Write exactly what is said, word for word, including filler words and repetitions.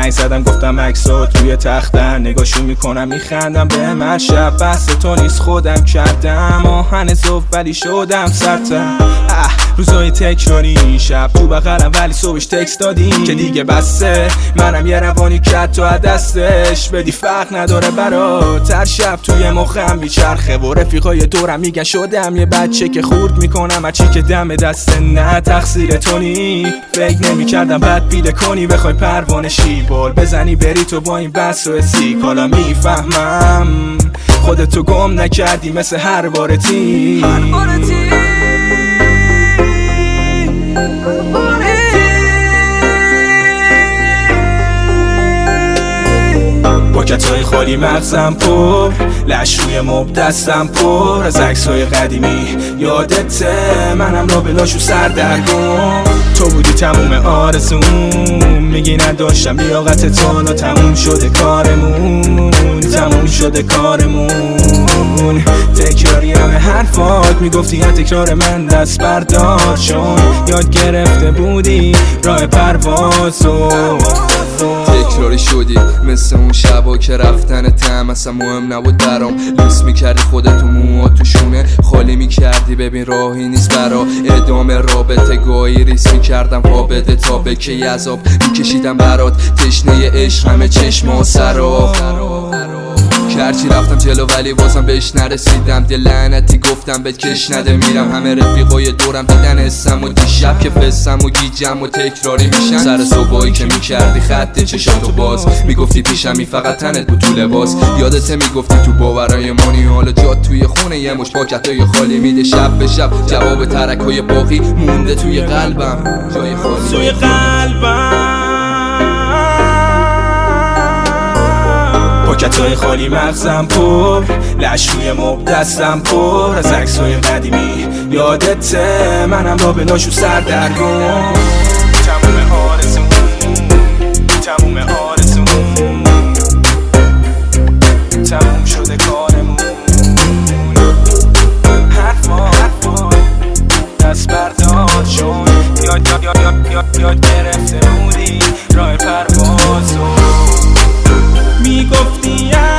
زنگ زدم گفتم عکسات توی تختن، نگاهشون میکنم میخندم به من. شب بحث تو نیست خودم کردم، آهن زوف ولی شدم سرتر. روزای تکراری شب تو بغلم ولی صبحش تکست دادی که دیگه بسته. منم یه روانی کت تو دستش بدی فرق نداره برات. هر شب توی مخم بیچرخه و رفیقای دورم میگن شدم یه بچه که خورد میکنم هرچی که دم دسته. نه تقصیر تو نی، فکر نمیکردم بد بیله کنی بخوای پروانه شیبال بزنی بری تو با این بس و اسیک. حالا میفهمم خودتو گم نکردی مثل هر بارتی هر بارتی پاکت‌های خالی مغزم پر، لش روی مب دستم پر از عکس‌های قدیمی یادته. منم را بلاشو سردرگم، تو بودی تموم آرزوم. میگی نداشتم لیاقت تو، حالا تموم شده کارمون، تموم شده کارمون. تکراری همه حرفات میگفتی یا تکرار من دست بردار، چون یاد گرفته بودی راه پروازو. تکراری شدی مثل اون شبا که رفتن تم اصلا مهم نبود برام. لیست میکردی خودتو موها تو شونه خالی میکردی، ببین راهی نیست برا ادامه رابطه. گاهی ریس میکردم پا بده تا بکی عذاب میکشیدم برات. تشنه عشق همه چشم و سرا کرچی رفتم جلو ولی بازم بهش نرسیدم. دل لعنتی گفتم بهت کش نده میرم. همه رفیقای دورم دیدن اسم و دیشب که فسم و گیجم و تکراری میشن. سر صبحایی که میکردی خط چشاتو باز میگفتی پیشمی فقط تنت بود تو لباس. یادته میگفتی تو باورای مانی حالا جات توی خونه یه مش پاکتای خالی میده. شب به شب جواب ترکای باقی مونده توی قلبم جای خالی توی قلبم. پاکت‌های خالی مغزم پر، لش روی مب دستم پر از عکس‌های قدیمی یادته. منم را بلاشو سردرگم، تموم آرزوم تموم آرزوم تموم شده کارمون. حرفا حرفا دست بردار، چون یاد یاد یاد یاد یاد گرفته بودی راه پروازو. میگفتی